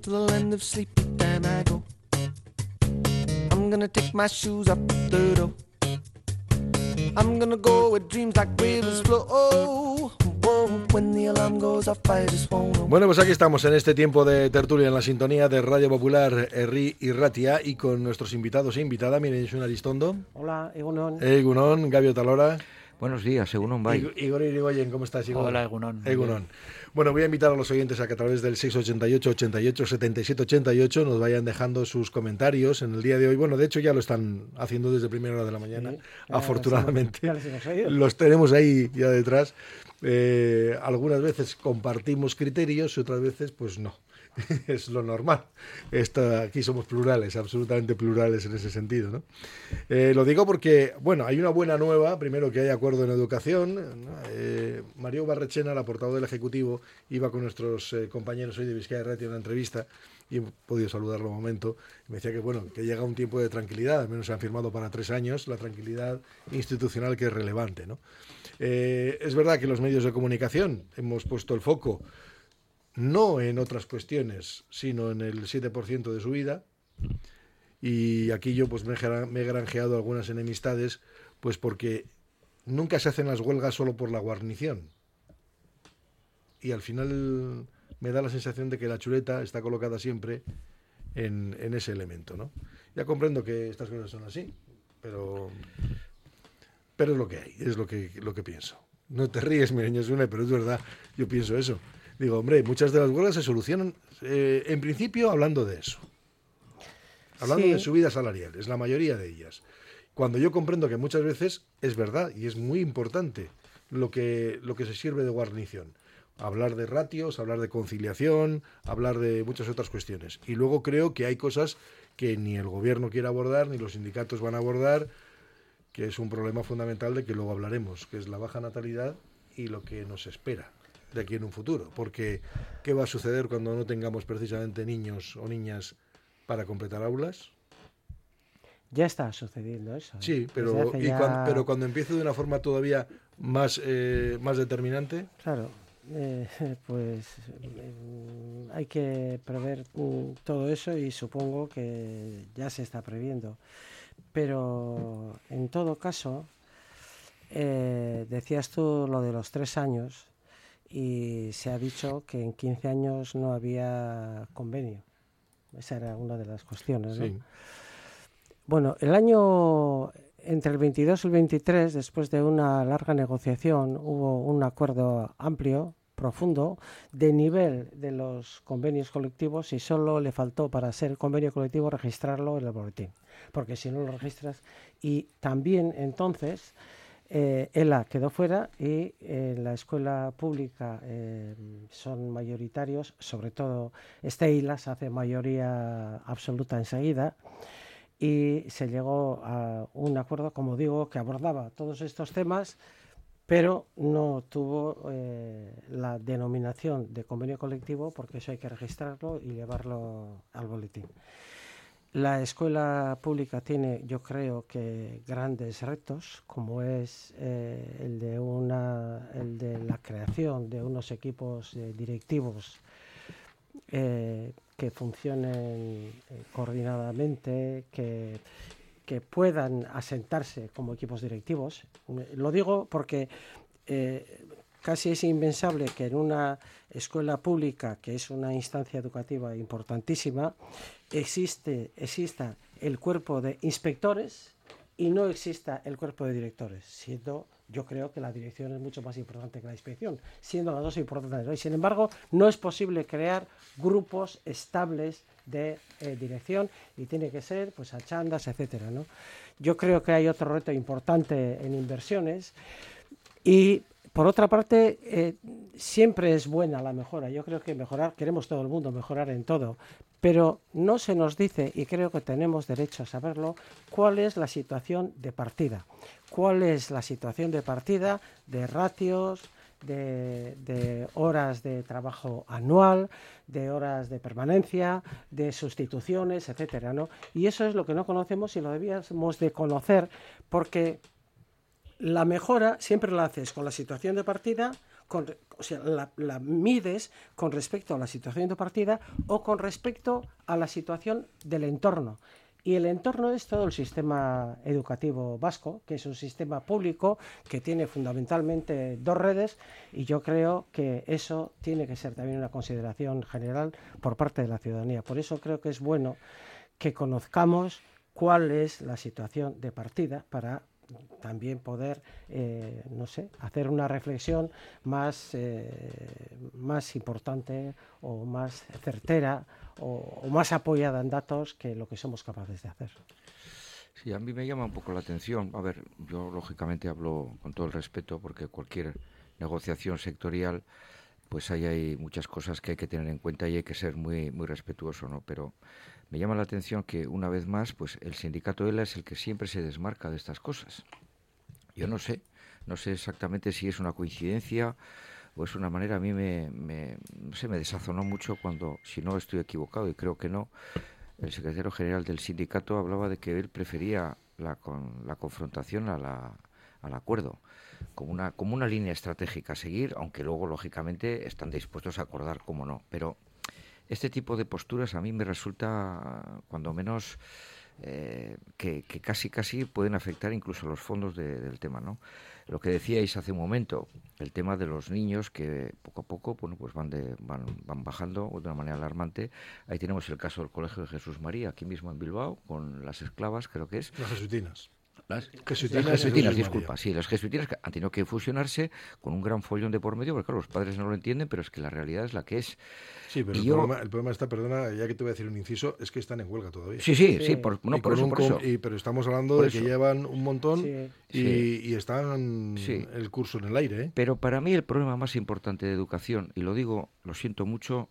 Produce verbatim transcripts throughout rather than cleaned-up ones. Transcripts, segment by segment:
to the land of sleep, but then I go. I'm gonna take my shoes up the door. I'm gonna go where dreams like rivers flow. Oh, oh, when the alarm goes off, I just won't know. Bueno, pues aquí estamos en este tiempo de tertulia en la sintonía de Radio Popular, Herri y Ratia, y con nuestros invitados e invitada. Miren, Josu Aristondo. Hola, Egunon. Egunon, Gabio Talora. Buenos días, Egunon Bay. Igor Irigoyen, ¿cómo estás, Igor? Hola, Egunon. Egunon. Bueno, voy a invitar a los oyentes a que a través del seis ocho ocho, ochenta y ocho, setenta y siete ochenta y ocho nos vayan dejando sus comentarios en el día de hoy. Bueno, de hecho ya lo están haciendo desde primera hora de la mañana, sí, afortunadamente. Ya los, hemos los tenemos ahí ya detrás. Eh, algunas veces compartimos criterios y otras veces pues no. Es lo normal. Esta, aquí somos plurales, absolutamente plurales en ese sentido, ¿no? Eh, lo digo porque, bueno, hay una buena nueva. Primero, que hay acuerdo en educación, ¿no? eh, Mario Barrechena, la portavoz del Ejecutivo, iba con nuestros eh, compañeros hoy de Vizcaya y Ratia en una entrevista y he podido saludarlo un momento. Me decía que, bueno, que llega un tiempo de tranquilidad, al menos se han firmado para tres años, la tranquilidad institucional que es relevante, ¿no? Eh, es verdad que los medios de comunicación hemos puesto el foco no en otras cuestiones, sino en el siete por ciento de subida. Y aquí yo pues me he granjeado algunas enemistades, pues porque nunca se hacen las huelgas solo por la guarnición. Y al final me da la sensación de que la chuleta está colocada siempre en, en ese elemento, ¿no? Ya comprendo que estas cosas son así, pero, pero es lo que hay, es lo que, lo que pienso. No te ríes, mi niño Sune, pero es verdad, yo pienso eso. Digo, hombre, muchas de las huelgas se solucionan, eh, en principio, hablando de eso. Hablando sí. de subidas salariales, la mayoría de ellas. Cuando yo comprendo que muchas veces es verdad y es muy importante lo que, lo que se sirve de guarnición. Hablar de ratios, hablar de conciliación, hablar de muchas otras cuestiones. Y luego creo que hay cosas que ni el gobierno quiere abordar, ni los sindicatos van a abordar, que es un problema fundamental de que luego hablaremos, que es la baja natalidad y lo que nos espera de aquí en un futuro, porque ¿qué va a suceder cuando no tengamos precisamente niños o niñas para completar aulas? Ya está sucediendo eso. ¿eh? Sí, pero, y ya... cuando, pero cuando empiece de una forma todavía más, eh, más determinante. Claro, eh, pues eh, hay que prever uh, todo eso y supongo que ya se está previendo. Pero en todo caso, eh, decías tú lo de los tres años. Y se ha dicho que en quince años no había convenio. Esa era una de las cuestiones, ¿no? Sí. Bueno, el año entre el veintidós y el veintitrés, después de una larga negociación, hubo un acuerdo amplio, profundo, de nivel de los convenios colectivos y solo le faltó para ser convenio colectivo registrarlo en el boletín. Porque si no lo registras... Y también entonces... Eh, ELA quedó fuera y en eh, la escuela pública eh, son mayoritarios, sobre todo este ELA se hace mayoría absoluta enseguida y se llegó a un acuerdo, como digo, que abordaba todos estos temas, pero no tuvo eh, la denominación de convenio colectivo porque eso hay que registrarlo y llevarlo al boletín. La escuela pública tiene, yo creo que grandes retos, como es eh, el de una, el de la creación de unos equipos eh, directivos eh, que funcionen eh, coordinadamente, que, que puedan asentarse como equipos directivos. Lo digo porque eh, casi es impensable que en una escuela pública, que es una instancia educativa importantísima, existe, exista el cuerpo de inspectores y no exista el cuerpo de directores, siendo yo creo que la dirección es mucho más importante que la inspección, siendo las dos importantes, ¿no? Y sin embargo, no es posible crear grupos estables de eh, dirección y tiene que ser pues a chandas, etcétera, ¿no? Yo creo que hay otro reto importante en inversiones y por otra parte, eh, siempre es buena la mejora. Yo creo que mejorar, queremos todo el mundo mejorar en todo, pero no se nos dice, y creo que tenemos derecho a saberlo, cuál es la situación de partida. Cuál es la situación de partida de ratios, de, de horas de trabajo anual, de horas de permanencia, de sustituciones, etcétera, ¿no? Y eso es lo que no conocemos y lo debíamos de conocer porque... La mejora siempre la haces con la situación de partida, con, o sea, la, la mides con respecto a la situación de partida o con respecto a la situación del entorno. Y el entorno es todo el sistema educativo vasco, que es un sistema público que tiene fundamentalmente dos redes, y yo creo que eso tiene que ser también una consideración general por parte de la ciudadanía. Por eso creo que es bueno que conozcamos cuál es la situación de partida para también poder, eh, no sé, hacer una reflexión más, eh, más importante o más certera o, o más apoyada en datos que lo que somos capaces de hacer. Sí, a mí me llama un poco la atención. A ver, yo lógicamente hablo con todo el respeto porque cualquier negociación sectorial, pues ahí hay muchas cosas que hay que tener en cuenta y hay que ser muy, muy respetuoso, ¿no? Pero me llama la atención que, una vez más, pues el sindicato ELA es el que siempre se desmarca de estas cosas. Yo no sé, no sé exactamente si es una coincidencia o es una manera. A mí me, me, no sé, me desazonó mucho cuando, si no estoy equivocado, y creo que no, el secretario general del sindicato hablaba de que él prefería la, con, la confrontación a la, al acuerdo, como una, como una línea estratégica a seguir, aunque luego, lógicamente, están dispuestos a acordar cómo no. Pero este tipo de posturas a mí me resulta, cuando menos, eh, que, que casi casi pueden afectar incluso los fondos de, del tema, ¿no? Lo que decíais hace un momento, el tema de los niños que poco a poco, bueno, pues van de, van, van bajando de una manera alarmante. Ahí tenemos el caso del Colegio de Jesús María, aquí mismo en Bilbao, con las esclavas, creo que es. Las jesuitinas. Las jesuitinas, las jesuitinas, Jesús disculpa, sí, las jesuitinas que han tenido que fusionarse con un gran follón de por medio, porque claro, los padres no lo entienden, pero es que la realidad es la que es. Sí, pero el, yo... problema, el problema está, perdona, ya que te voy a decir un inciso, es que están en huelga todavía. Sí, sí, sí, por, no, por eso, por eso. Y, pero estamos hablando por de eso. que llevan un montón Sí. y, Sí. y están Sí. el curso en el aire, ¿eh? Pero para mí el problema más importante de educación, y lo digo, lo siento mucho,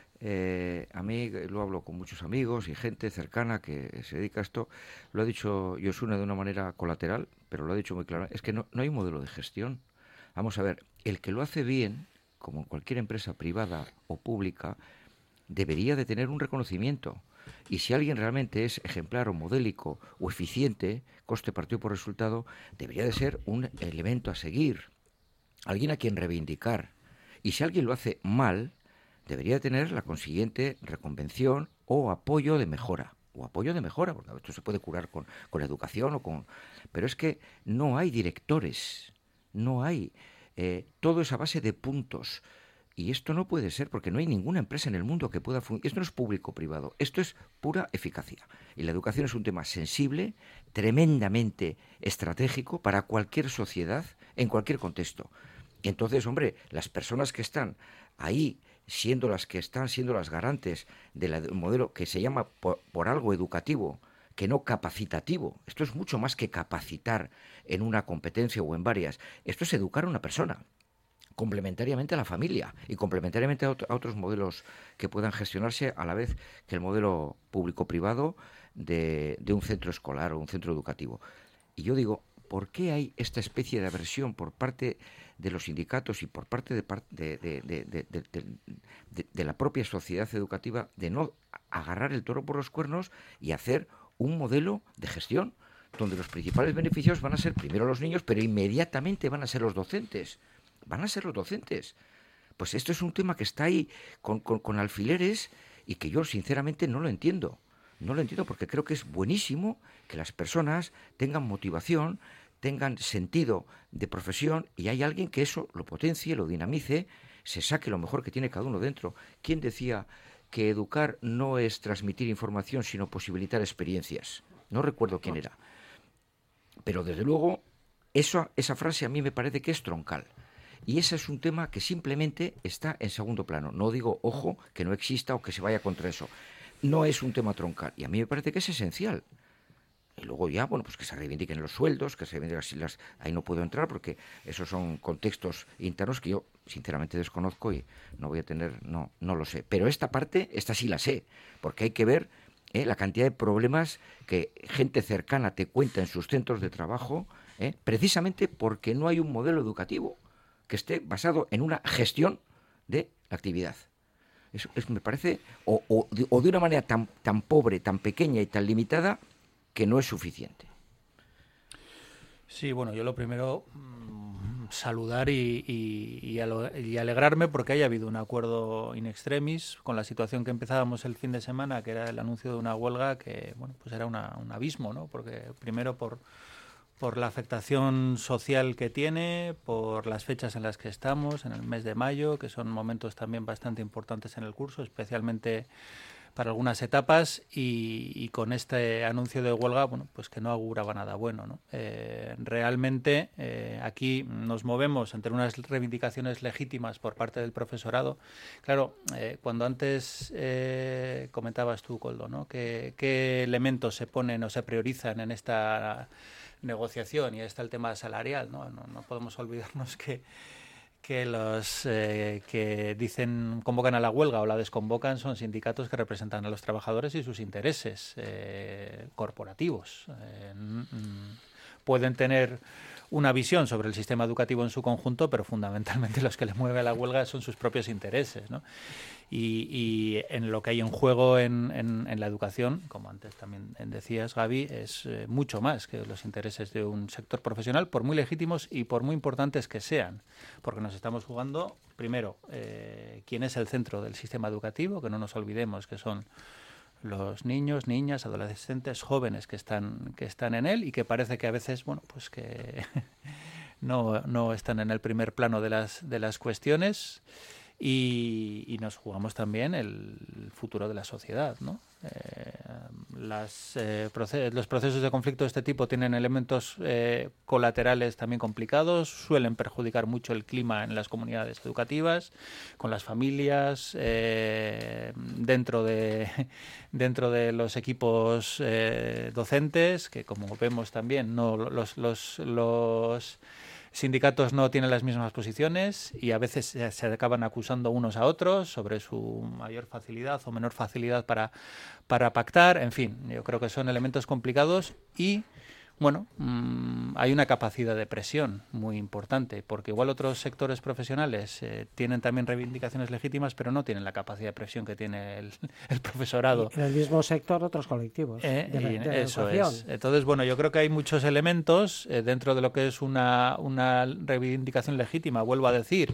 eh, a mí lo hablo con muchos amigos y gente cercana que se dedica a esto, lo ha dicho Yosune de una manera colateral, pero lo ha dicho muy claro, es que no, no hay un modelo de gestión. Vamos a ver, el que lo hace bien, como en cualquier empresa privada o pública, debería de tener un reconocimiento. Y si alguien realmente es ejemplar o modélico o eficiente, coste partido por resultado, debería de ser un elemento a seguir, alguien a quien reivindicar. Y si alguien lo hace mal, debería tener la consiguiente reconvención o apoyo de mejora. O apoyo de mejora, porque esto se puede curar con, con educación o con... Pero es que no hay directores, no hay... Eh, todo es a base de puntos. Y esto no puede ser, porque no hay ninguna empresa en el mundo que pueda funcionar. Esto no es público-privado, esto es pura eficacia. Y la educación es un tema sensible, tremendamente estratégico para cualquier sociedad, en cualquier contexto. Y entonces, hombre, las personas que están ahí, siendo las que están siendo las garantes del modelo que se llama por, por algo educativo, que no capacitativo. Esto es mucho más que capacitar en una competencia o en varias. Esto es educar a una persona, complementariamente a la familia y complementariamente a, otro, a otros modelos que puedan gestionarse a la vez que el modelo público-privado de, de un centro escolar o un centro educativo. Y yo digo, ¿por qué hay esta especie de aversión por parte de los sindicatos y por parte de, de, de, de, de, de, de, de la propia sociedad educativa de no agarrar el toro por los cuernos y hacer un modelo de gestión donde los principales beneficios van a ser primero los niños, pero inmediatamente van a ser los docentes? Van a ser los docentes. Pues esto es un tema que está ahí con, con, con alfileres y que yo sinceramente no lo entiendo. No lo entiendo porque creo que es buenísimo que las personas tengan motivación, tengan sentido de profesión y hay alguien que eso lo potencie, lo dinamice, se saque lo mejor que tiene cada uno dentro. ¿Quién decía que educar no es transmitir información sino posibilitar experiencias? No recuerdo quién era. Pero desde luego eso, esa frase a mí me parece que es troncal. Y ese es un tema que simplemente está en segundo plano. No digo, ojo, que no exista o que se vaya contra eso. No es un tema troncal. Y a mí me parece que es esencial. Y luego ya, bueno, pues que se reivindiquen los sueldos, que se reivindiquen las... Ahí no puedo entrar porque esos son contextos internos que yo sinceramente desconozco y no voy a tener... No, no lo sé. Pero esta parte, esta sí la sé. Porque hay que ver eh, la cantidad de problemas que gente cercana te cuenta en sus centros de trabajo, eh, precisamente porque no hay un modelo educativo que esté basado en una gestión de la actividad. Eso, eso me parece, o, o, de, o de una manera tan, tan pobre, tan pequeña y tan limitada, que no es suficiente. Sí, bueno, yo lo primero, mmm, saludar y, y, y, alo- y alegrarme porque haya habido un acuerdo in extremis con la situación que empezábamos el fin de semana, que era el anuncio de una huelga que, bueno, pues era una, un abismo, ¿no? Porque primero por por la afectación social que tiene, por las fechas en las que estamos, en el mes de mayo, que son momentos también bastante importantes en el curso, especialmente para algunas etapas, y, y con este anuncio de huelga, bueno, pues que no auguraba nada bueno, ¿no? Eh, realmente eh, aquí nos movemos entre unas reivindicaciones legítimas por parte del profesorado. Claro, eh, cuando antes eh, comentabas tú, Koldo, ¿no? ¿Qué, qué elementos se ponen o se priorizan en esta negociación? Y ahí está el tema salarial, ¿no? No, no podemos olvidarnos que que los eh, que dicen convocan a la huelga o la desconvocan son sindicatos que representan a los trabajadores y sus intereses eh, corporativos. Eh, mm, pueden tener una visión sobre el sistema educativo en su conjunto, pero fundamentalmente los que le mueve a la huelga son sus propios intereses, ¿no? Y, y en lo que hay en juego en, en, en la educación, como antes también decías, Gaby, es eh, mucho más que los intereses de un sector profesional, por muy legítimos y por muy importantes que sean, porque nos estamos jugando, primero, eh, quién es el centro del sistema educativo, que no nos olvidemos que son los niños, niñas, adolescentes, jóvenes que están que están en él y que parece que a veces, bueno, pues que no, no están en el primer plano de las de las cuestiones. Y, y nos jugamos también el futuro de la sociedad, ¿no? Eh, las, eh, proce- los procesos de conflicto de este tipo tienen elementos eh, colaterales también complicados, suelen perjudicar mucho el clima en las comunidades educativas, con las familias, eh, dentro de dentro de los equipos eh, docentes, que como vemos también no los los, los sindicatos no tienen las mismas posiciones y a veces se, se acaban acusando unos a otros sobre su mayor facilidad o menor facilidad para, para pactar. En fin, yo creo que son elementos complicados y, bueno, mmm, hay una capacidad de presión muy importante, porque igual otros sectores profesionales eh, tienen también reivindicaciones legítimas, pero no tienen la capacidad de presión que tiene el, el profesorado. Y en el mismo sector otros colectivos. Eh, de, y de eso educación. es. Entonces, bueno, yo creo que hay muchos elementos eh, dentro de lo que es una, una reivindicación legítima, vuelvo a decir,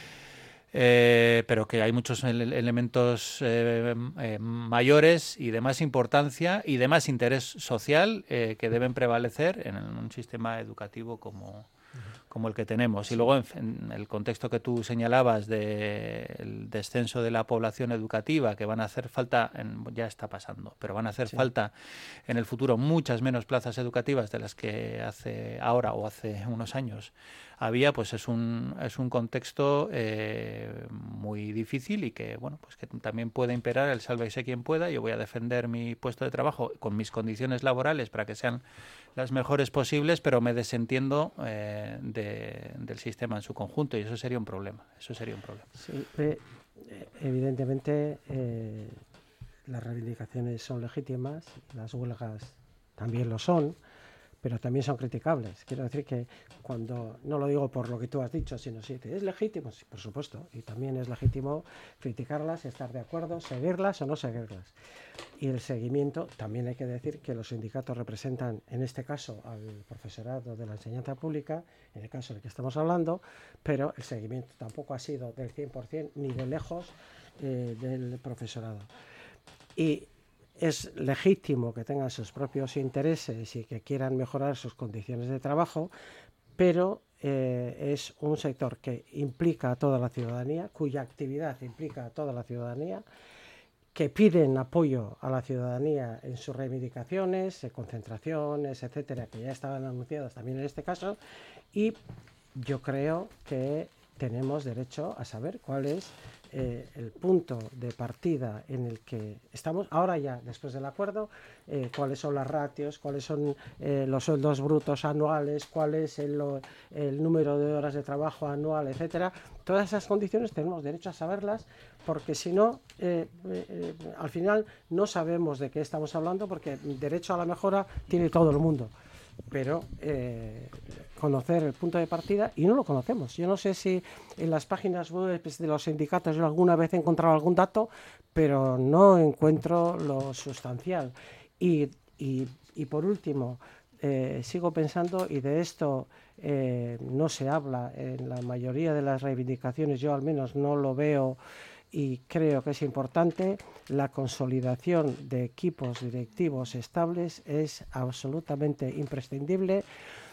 Eh, pero que hay muchos ele- elementos eh, eh, mayores y de más importancia y de más interés social eh, que deben prevalecer en un sistema educativo como, como el que tenemos. Y luego, en, en el contexto que tú señalabas del descenso de la población educativa, que van a hacer falta, en, ya está pasando, pero van a hacer sí. falta en el futuro muchas menos plazas educativas de las que hace ahora o hace unos años había, pues es un es un contexto eh, muy difícil y que, bueno, pues que también puede imperar el sálvese quien pueda. Yo voy a defender mi puesto de trabajo con mis condiciones laborales para que sean las mejores posibles, pero me desentiendo eh, de, del sistema en su conjunto y eso sería un problema. Eso sería un problema. Sí, eh, evidentemente eh, las reivindicaciones son legítimas, las huelgas también lo son, pero también son criticables. Quiero decir que cuando, no lo digo por lo que tú has dicho, sino si es legítimo, sí, por supuesto, y también es legítimo criticarlas, estar de acuerdo, seguirlas o no seguirlas. Y el seguimiento, también hay que decir que los sindicatos representan, en este caso, al profesorado de la enseñanza pública, en el caso del que estamos hablando, pero el seguimiento tampoco ha sido del cien por ciento ni de lejos eh, del profesorado. Y es legítimo que tengan sus propios intereses y que quieran mejorar sus condiciones de trabajo, pero eh, es un sector que implica a toda la ciudadanía, cuya actividad implica a toda la ciudadanía, que piden apoyo a la ciudadanía en sus reivindicaciones, concentraciones, etcétera, que ya estaban anunciadas también en este caso, y yo creo que tenemos derecho a saber cuál es eh, el punto de partida en el que estamos, ahora ya, después del acuerdo, eh, cuáles son las ratios, cuáles son eh, los sueldos brutos anuales, cuál es el, el número de horas de trabajo anual, etcétera. Todas esas condiciones tenemos derecho a saberlas, porque si no, eh, eh, al final no sabemos de qué estamos hablando, porque derecho a la mejora tiene todo el mundo. Pero eh, conocer el punto de partida, y no lo conocemos. Yo no sé si en las páginas web de los sindicatos yo alguna vez he encontrado algún dato, pero no encuentro lo sustancial. Y, y, y por último, eh, sigo pensando, y de esto eh, no se habla en la mayoría de las reivindicaciones, yo al menos no lo veo y creo que es importante. La consolidación de equipos directivos estables es absolutamente imprescindible,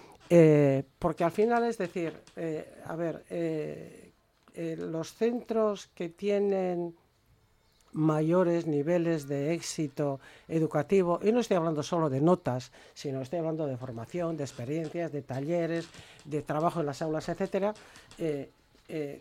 eh, porque al final es decir, eh, a ver, eh, eh, los centros que tienen mayores niveles de éxito educativo, y no estoy hablando solo de notas, sino estoy hablando de formación, de experiencias, de talleres, de trabajo en las aulas, etcétera, eh, eh,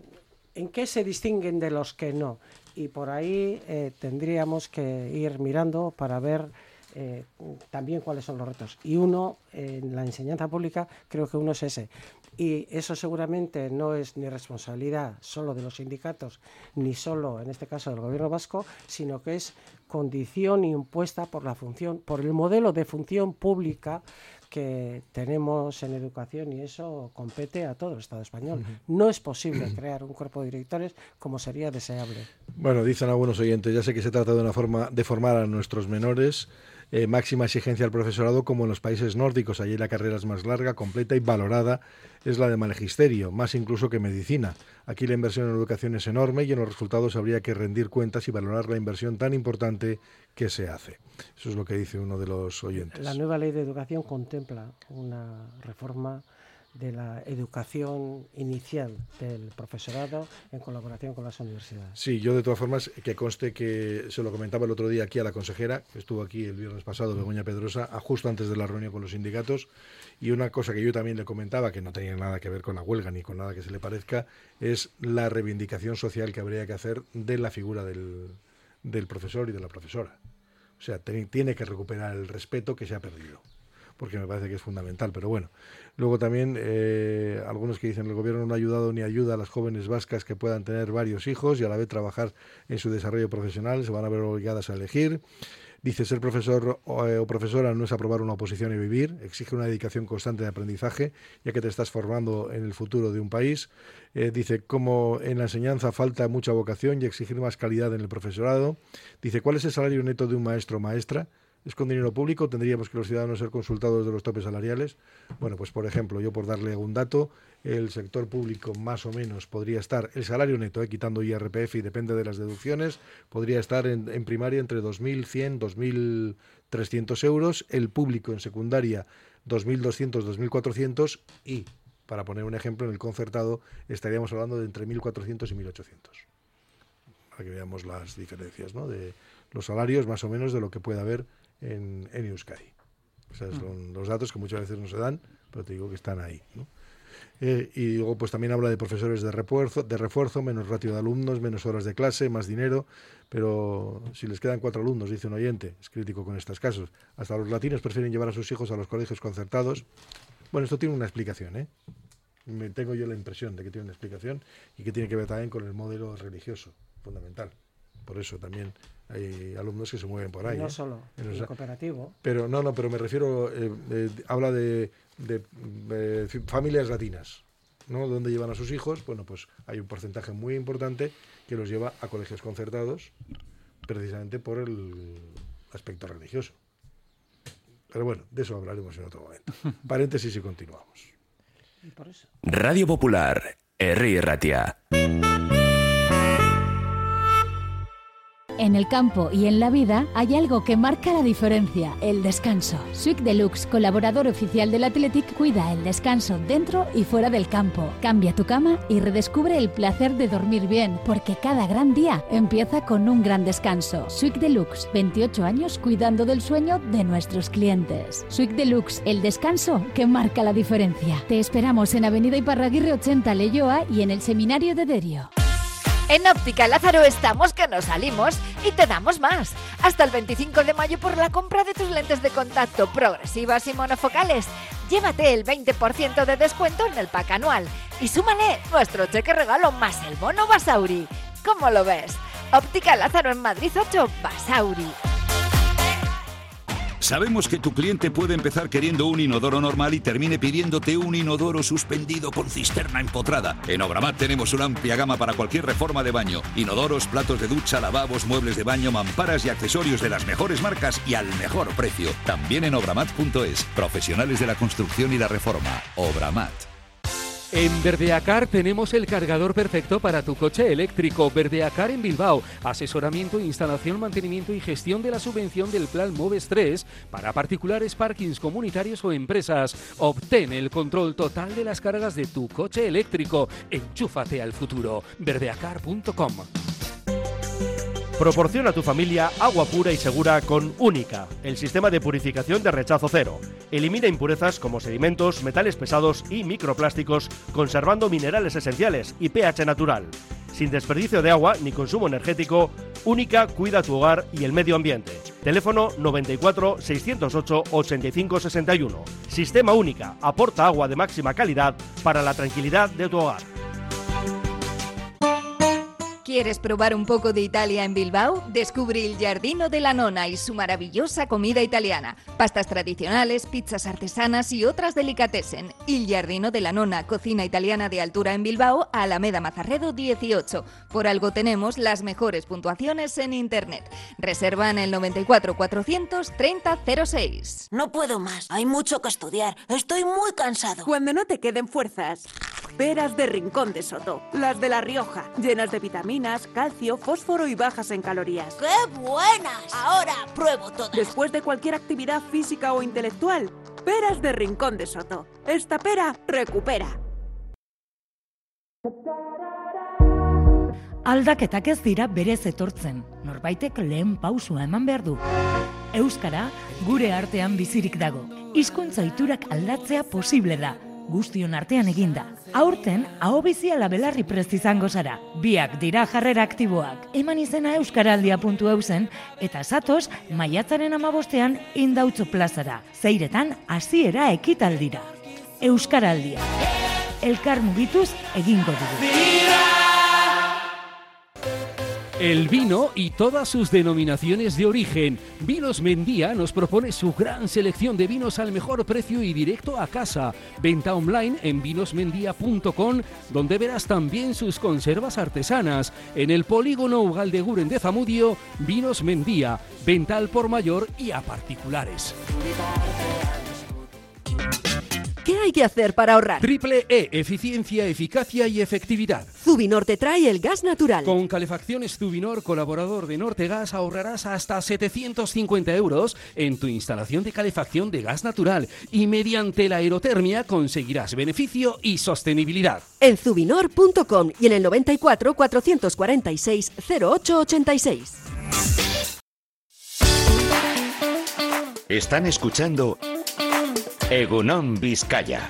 ¿en qué se distinguen de los que no? Y por ahí eh, tendríamos que ir mirando para ver eh, también cuáles son los retos. Y uno, eh, en la enseñanza pública, creo que uno es ese. Y eso seguramente no es ni responsabilidad solo de los sindicatos, ni solo, en este caso, del Gobierno vasco, sino que es condición impuesta por la función, por el modelo de función pública que tenemos en educación, y eso compete a todo el Estado español. Uh-huh. No es posible crear un cuerpo de directores como sería deseable. Bueno, dicen algunos oyentes, ya sé que se trata de una forma de formar a nuestros menores, eh, máxima exigencia al profesorado como en los países nórdicos. Allí la carrera es más larga, completa y valorada es la de magisterio, más incluso que medicina. Aquí la inversión en educación es enorme y en los resultados habría que rendir cuentas y valorar la inversión tan importante que se hace. Eso es lo que dice uno de los oyentes. La nueva ley de educación contempla una reforma de la educación inicial del profesorado en colaboración con las universidades. Sí, yo de todas formas, que conste que se lo comentaba el otro día aquí a la consejera, que estuvo aquí el viernes pasado, Begoña Pedrosa, justo antes de la reunión con los sindicatos, y una cosa que yo también le comentaba, que no tenía nada que ver con la huelga ni con nada que se le parezca, es la reivindicación social que habría que hacer de la figura del, del profesor y de la profesora. O sea, tiene que recuperar el respeto que se ha perdido, porque me parece que es fundamental. Pero bueno, luego también eh, algunos que dicen el gobierno no ha ayudado ni ayuda a las jóvenes vascas que puedan tener varios hijos y a la vez trabajar en su desarrollo profesional, se van a ver obligadas a elegir. Dice, ser profesor o, eh, o profesora no es aprobar una oposición y vivir, exige una dedicación constante de aprendizaje, ya que te estás formando en el futuro de un país. Eh, dice, como en la enseñanza falta mucha vocación y exigir más calidad en el profesorado. Dice, ¿cuál es el salario neto de un maestro o maestra? ¿Es con dinero público? ¿Tendríamos que los ciudadanos ser consultados de los topes salariales? Bueno, pues por ejemplo, yo por darle un dato, el sector público más o menos podría estar, el salario neto, eh, quitando I R P F y depende de las deducciones, podría estar en, en primaria entre dos mil cien, dos mil trescientos euros, el público en secundaria dos mil doscientos, dos mil cuatrocientos y, para poner un ejemplo, en el concertado estaríamos hablando de entre mil cuatrocientos y mil ochocientos. Para que veamos las diferencias, ¿no?, de los salarios más o menos de lo que puede haber en, en Euskadi. Esos son los datos que muchas veces no se dan, pero te digo que están ahí, ¿no? Eh, y luego pues también habla de profesores de refuerzo, de refuerzo, menos ratio de alumnos, menos horas de clase, más dinero, pero si les quedan cuatro alumnos, dice un oyente, es crítico con estos casos, hasta los latinos prefieren llevar a sus hijos a los colegios concertados. Bueno, esto tiene una explicación, ¿eh? Me tengo yo la impresión de que tiene una explicación y que tiene que ver también con el modelo religioso, fundamental. Por eso también hay alumnos que se mueven por ahí. No ¿eh? solo, en el cooperativo. Pero no, no, pero me refiero, eh, eh, habla de, de, de familias latinas, ¿no?, donde llevan a sus hijos. Bueno, pues hay un porcentaje muy importante que los lleva a colegios concertados, precisamente por el aspecto religioso. Pero bueno, de eso hablaremos en otro momento. Paréntesis y continuamos. Y por eso. Radio Popular, Herri Ratia. En el campo y en la vida hay algo que marca la diferencia, el descanso. Swick Deluxe, colaborador oficial del Athletic, cuida el descanso dentro y fuera del campo. Cambia tu cama y redescubre el placer de dormir bien, porque cada gran día empieza con un gran descanso. Swick Deluxe, veintiocho años cuidando del sueño de nuestros clientes. Swick Deluxe, el descanso que marca la diferencia. Te esperamos en Avenida Iparraguirre ochenta, Leioa, y en el Seminario de Derio. En Óptica Lázaro estamos que nos salimos y te damos más. Hasta el veinticinco de mayo por la compra de tus lentes de contacto progresivas y monofocales. Llévate el veinte por ciento de descuento en el pack anual y súmale nuestro cheque regalo más el bono Basauri. ¿Cómo lo ves? Óptica Lázaro en Madrid ocho, Basauri. Sabemos que tu cliente puede empezar queriendo un inodoro normal y termine pidiéndote un inodoro suspendido con cisterna empotrada. En Obramat tenemos una amplia gama para cualquier reforma de baño. Inodoros, platos de ducha, lavabos, muebles de baño, mamparas y accesorios de las mejores marcas y al mejor precio. También en obramat punto es. Profesionales de la construcción y la reforma. Obramat. En Verdeacar tenemos el cargador perfecto para tu coche eléctrico. Verdeacar en Bilbao. Asesoramiento, instalación, mantenimiento y gestión de la subvención del Plan Moves tres para particulares, parkings comunitarios o empresas. Obtén el control total de las cargas de tu coche eléctrico. Enchúfate al futuro. verdeacar punto com. Proporciona a tu familia agua pura y segura con Única, el sistema de purificación de rechazo cero. Elimina impurezas como sedimentos, metales pesados y microplásticos, conservando minerales esenciales y pH natural. Sin desperdicio de agua ni consumo energético, Única cuida tu hogar y el medio ambiente. Teléfono noventa y cuatro, seiscientos ocho, ochenta y cinco sesenta y uno. Sistema Única aporta agua de máxima calidad para la tranquilidad de tu hogar. ¿Quieres probar un poco de Italia en Bilbao? Descubre el Giardino della Nonna y su maravillosa comida italiana. Pastas tradicionales, pizzas artesanas y otras delicatessen. El Giardino della Nonna, cocina italiana de altura en Bilbao, Alameda Mazarredo dieciocho. Por algo tenemos las mejores puntuaciones en internet. Reserva en el noventa y cuatro, cuatrocientos treinta, cero seis. No puedo más, hay mucho que estudiar. Estoy muy cansado. Cuando no te queden fuerzas, peras de Rincón de Soto, las de La Rioja, llenas de vitaminas, calcio, fósforo y bajas en calorías. ¡Qué buenas! Ahora pruebo todas. Después de cualquier actividad física o intelectual, peras de Rincón de Soto. Esta pera recupera. Aldaketak ez dira berez etortzen, norbaitek lehen pausua eman behar du. Euskara gure artean bizirik dago. Hizkuntza ohiturak aldatzea posible da. Guztion artean eginda. Aurten, ahobizi ala belarri prest izango zara. Biak dira jarrera aktiboak. Eman izena euskaraldia puntu eu zen, eta zatoz, maiatzaren amabostean Indautxo plazara. Zeiretan, hasiera ekitaldira. Euskaraldia. Elkar mugituz egingo dugu. El vino y todas sus denominaciones de origen. Vinos Mendía nos propone su gran selección de vinos al mejor precio y directo a casa. Venta online en vinos mendía punto com, donde verás también sus conservas artesanas. En el polígono Ugaldeguren de Zamudio, Vinos Mendía. Venta al por mayor y a particulares. ¿Qué hay que hacer para ahorrar? Triple E, eficiencia, eficacia y efectividad. Zubinor te trae el gas natural. Con calefacciones Zubinor, colaborador de Nortegas, ahorrarás hasta setecientos cincuenta euros en tu instalación de calefacción de gas natural y mediante la aerotermia conseguirás beneficio y sostenibilidad. En zubinor punto com y en el noventa y cuatro, cuatrocientos cuarenta y seis, cero ocho ochenta y seis. Están escuchando Egunon Vizcaya.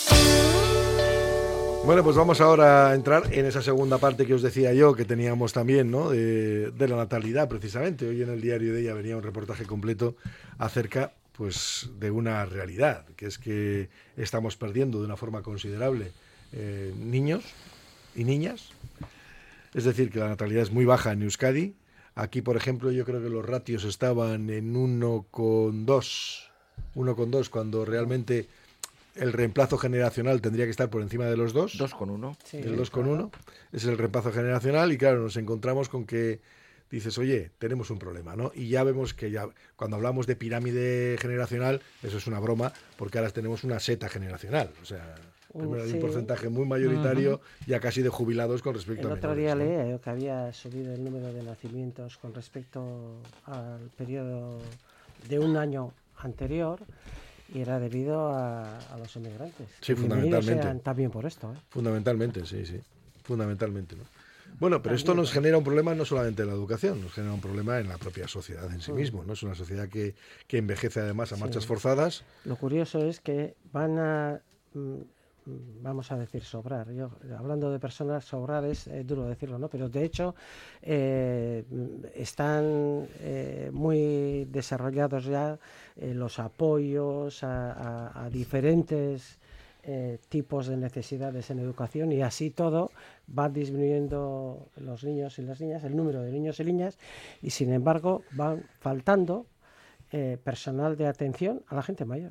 Bueno, pues vamos ahora a entrar en esa segunda parte que os decía yo, que teníamos también, ¿no? De, de la natalidad, precisamente. Hoy en el diario de ella venía un reportaje completo acerca, pues, de una realidad, que es que estamos perdiendo de una forma considerable eh, niños y niñas. Es decir, que la natalidad es muy baja en Euskadi. Aquí, por ejemplo, yo creo que los ratios estaban en uno coma dos. uno coma dos, cuando realmente el reemplazo generacional tendría que estar por encima de los dos. dos coma uno. Sí, el dos coma uno es el reemplazo generacional y claro, nos encontramos con que dices, oye, tenemos un problema, ¿no? Y ya vemos que ya cuando hablamos de pirámide generacional, eso es una broma, porque ahora tenemos una seta generacional, o sea, primero hay un porcentaje muy mayoritario, uh-huh. ya casi de jubilados con respecto el a otro menores, día ¿no? leí que había subido el número de nacimientos con respecto al periodo de un año anterior y era debido a, a los inmigrantes. Sí, fundamentalmente. Sean también por esto, ¿eh? Fundamentalmente, sí, sí. Fundamentalmente, ¿no? Bueno, pero también, esto nos genera un problema no solamente en la educación, nos genera un problema en la propia sociedad en sí uh-huh. mismo, ¿no? Es una sociedad que, que envejece además a marchas sí. forzadas. Lo curioso es que van a, vamos a decir, sobrar. Yo, hablando de personas, sobrar es eh, duro decirlo, ¿no? Pero de hecho eh, están eh, muy desarrollados ya eh, los apoyos a, a, a diferentes eh, tipos de necesidades en educación y así todo va disminuyendo los niños y las niñas, el número de niños y niñas y sin embargo van faltando eh, personal de atención a la gente mayor.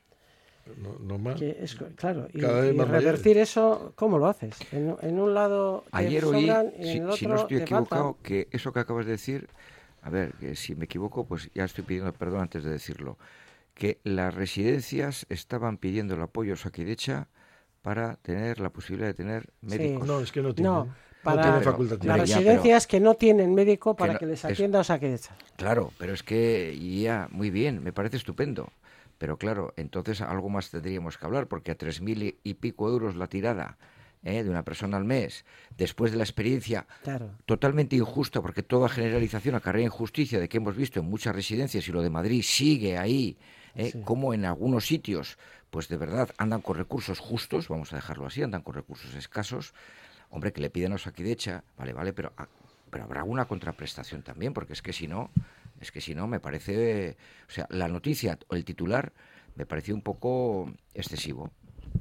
No, no más. Que es, claro, y, Cada vez y más revertir mayores. eso, ¿cómo lo haces? En, en un lado te Ayer oí, sobran y en si, el otro si no estoy te equivocado, faltan. que eso que acabas de decir, a ver, que si me equivoco, pues ya estoy pidiendo perdón antes de decirlo, que las residencias estaban pidiendo el apoyo a Osakidecha para tener la posibilidad de tener médicos. No, es que no tienen. No, No para tienen Pero- facultativo. las ya, residencias que no tienen médico para no- que les es- atienda Osakidecha. Claro, pero es que ya, muy bien, me parece estupendo. Pero claro, entonces algo más tendríamos que hablar, porque a tres mil y pico euros la tirada ¿eh? de una persona al mes, después de la experiencia Claro. totalmente injusta, porque toda generalización acarrea injusticia de que hemos visto en muchas residencias, y lo de Madrid sigue ahí, ¿eh? Sí. como en algunos sitios, pues de verdad andan con recursos justos, vamos a dejarlo así, andan con recursos escasos. Hombre, que le piden a Osakidecha, vale, vale, pero, ah, pero habrá una contraprestación también, porque es que si no, es que si no, me parece, o sea, la noticia o el titular me pareció un poco excesivo.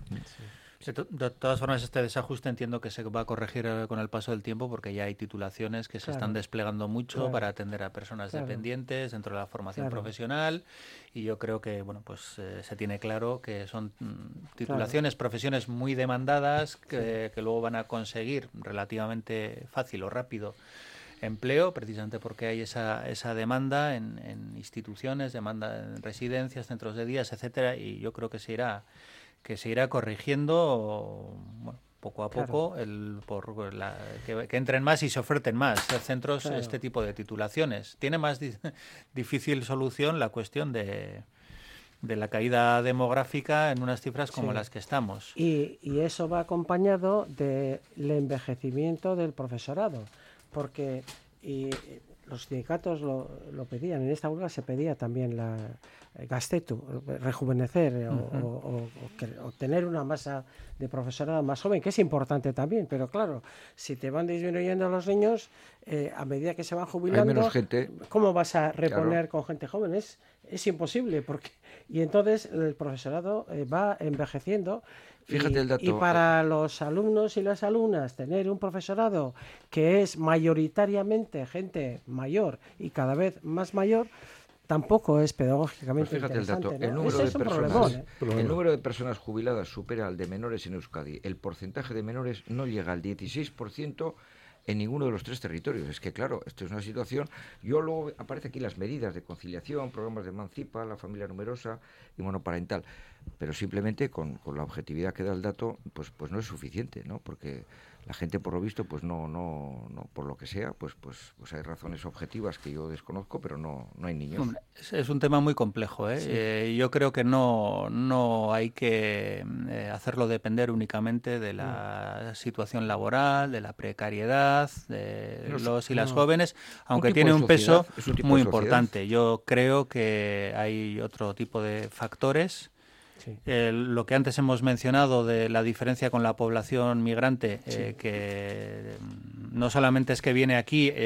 De, to- de todas formas, este desajuste entiendo que se va a corregir eh, con el paso del tiempo, porque ya hay titulaciones que se Claro. están desplegando mucho Claro. para atender a personas Claro. dependientes dentro de la formación Claro. profesional, y yo creo que bueno, pues eh, se tiene claro que son mm, titulaciones, profesiones muy demandadas, que, que luego van a conseguir relativamente fácil o rápido empleo, precisamente porque hay esa, esa demanda en, en instituciones, demanda en residencias, centros de días, etcétera, y yo creo que se irá que se irá corrigiendo, bueno, poco a poco, el, por la, que, que entren más y se oferten más centros Claro. este tipo de titulaciones. Tiene más di- difícil solución la cuestión de, de la caída demográfica en unas cifras como Sí. las que estamos. Y, y eso va acompañado del envejecimiento del profesorado, porque y eh, los sindicatos lo, lo pedían, en esta huelga se pedía también la eh, gastetu, rejuvenecer eh, o- Ujú. o, o- o que- o tener una masa de profesorado más joven, que es importante también, pero claro, si te van disminuyendo los niños, eh, a medida que se van jubilando, menos gente. ¿cómo vas a reponer Claro. con gente joven? Es, es imposible, porque y entonces el profesorado eh, va envejeciendo. Fíjate y, el dato. y para los alumnos y las alumnas tener un profesorado que es mayoritariamente gente mayor y cada vez más mayor, tampoco es Pues pedagógicamente fíjate el dato, interesante, el ¿no? número, Ese de es un personas, problemón, ¿eh? el número de personas jubiladas supera al de menores en Euskadi. El porcentaje de menores no llega al dieciséis por ciento en ninguno de los tres territorios. Es que, claro, esto es una situación... Yo luego aparece aquí las medidas de conciliación, programas de emancipa, la familia numerosa y monoparental. Pero simplemente con, con la objetividad que da el dato, pues pues no es suficiente, ¿no? Porque la gente, por lo visto, pues no, no, no por lo que sea, pues pues pues hay razones objetivas que yo desconozco, pero no, no hay niños. Hombre, Es, es un tema muy complejo. ¿eh? Sí. Eh, yo creo que no, no hay que eh, hacerlo depender únicamente de la situación laboral, de la precariedad, de No, los y las no. jóvenes, aunque tipo tiene de un peso sociedad, es un tipo muy de sociedad. importante. Yo creo que hay otro tipo de factores. Sí. Eh, lo que antes hemos mencionado de la diferencia con la población migrante, eh, que mm, no solamente es que viene aquí eh,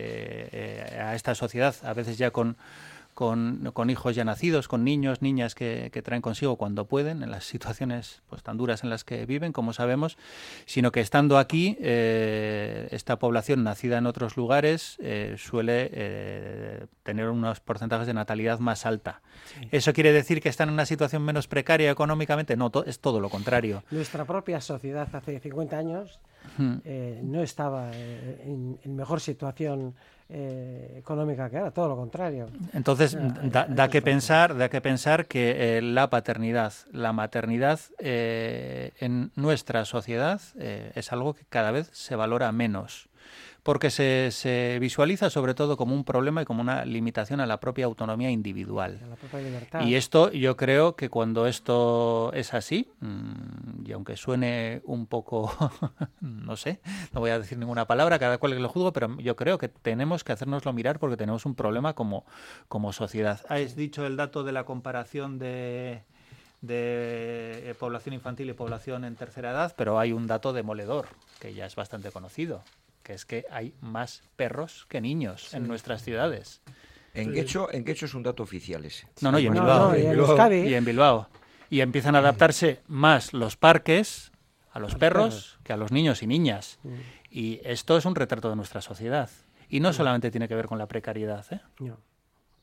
eh, a esta sociedad, a veces ya con, con, con hijos ya nacidos, con niños, niñas que, que traen consigo cuando pueden, en las situaciones pues tan duras en las que viven, como sabemos, sino que estando aquí, eh, esta población nacida en otros lugares eh, suele eh, tener unos porcentajes de natalidad más alta. Sí. ¿Eso quiere decir que están en una situación menos precaria económicamente? No, to- es todo lo contrario. Nuestra propia sociedad hace cincuenta años Hmm. eh, no estaba eh, en, en mejor situación eh, económica que ahora, todo lo contrario. Entonces, Ah, hay- da, hay da que que pensar, da que pensar que eh, la paternidad, la maternidad eh, en nuestra sociedad eh, es algo que cada vez se valora menos, porque se, se visualiza sobre todo como un problema y como una limitación a la propia autonomía individual. La propia libertad. Y esto, yo creo que cuando esto es así, mmm, y aunque suene un poco, no sé, no voy a decir ninguna palabra, cada cual que lo juzgo, pero yo creo que tenemos que hacérnoslo mirar porque tenemos un problema como, como sociedad. Has dicho el dato de la comparación de, de eh, población infantil y población en tercera edad, pero hay un dato demoledor, que ya es bastante conocido, que es que hay más perros que niños en nuestras ciudades. En Guecho, en Guecho es un dato oficial ese. No, no, y en No, Bilbao. no, y en Euskadi. Y en Bilbao. Y empiezan a adaptarse más los parques a los A los perros perros. que a los niños y niñas. Mm. Y esto es un retrato de nuestra sociedad. Y no solamente tiene que ver con la precariedad, ¿eh? No.